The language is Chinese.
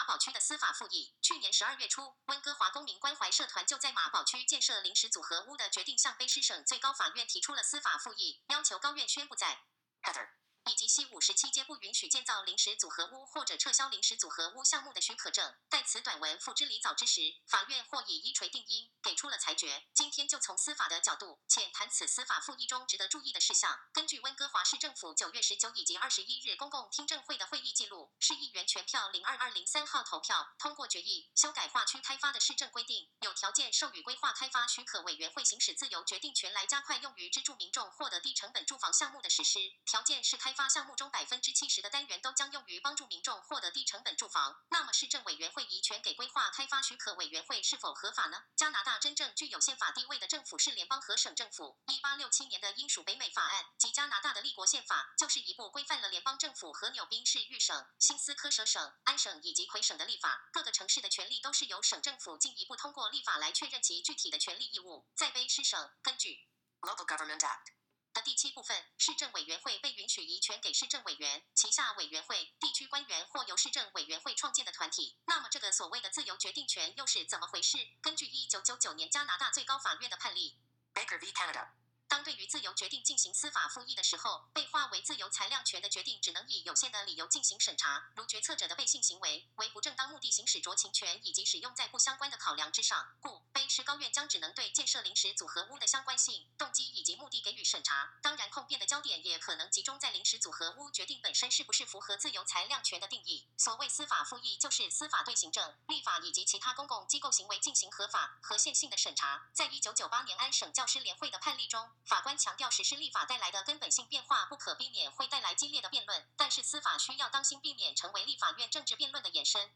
马宝区的司法复议。去年12月初，温哥华公民关怀社团就在马宝区建设临时组合屋的决定向卑诗省最高法院提出了司法复议，要求高院宣布在 Heather 以及西57街不允许建造临时组合屋或者撤销临时组合屋项目的许可证。待此短文付之离藻之时，法院或以一锤定音，给出了裁决。今天就从司法的角度浅谈此司法复议中值得注意的事项。根据温哥华市政府9月19以及21日公共听证会的会议记录，市议员全票02203号投票通过决议，修改划区开发的市政规定，有条件授予规划开发许可委员会行使自由决定权，来加快用于资助民众获得低成本住房项目的实施。条件是开发项目中70%的单元都将用于帮助民众获得低成本住房。那么市政委员会移权给规划开发许可委员会是否合法呢？加拿大真正具有宪法地位的政府是联邦和省政府。1867年的英属北美法案及加拿大的立国宪法，就是一部规范了联邦政府和纽宾市域省、新斯科舍省、安省以及魁省的立法。各个城市的权利都是由省政府进一步通过立法来确认其具体的权利义务。在卑诗省，根据 Local Government Act的第7部分，市政委员会被允许移权给市政委员、旗下委员会、地区官员或由市政委员会创建的团体。那么这个所谓的自由决定权又是怎么回事？根据1999年加拿大最高法院的判例 Baker v. Canada， 当对于自由决定进行司法复议的时候，被划为自由裁量权的决定只能以有限的理由进行审查，如决策者的背信行为、为不正当目的行使酌情权以及使用在不相关的考量之上。故卑诗高院将只能对建设临时组合屋的相关性、动机以及目的给予审查。当然，控辩的焦点也可能集中在临时组合屋决定本身是不是符合自由裁量权的定义。所谓司法复议，就是司法对行政、立法以及其他公共机构行为进行合法、合宪性的审查。在1998年安省教师联会的判例中，法官强调实施立法带来的根本性变化不可避免会带来激烈的辩论，但是司法需要当心避免成为立法院政治辩论的延伸。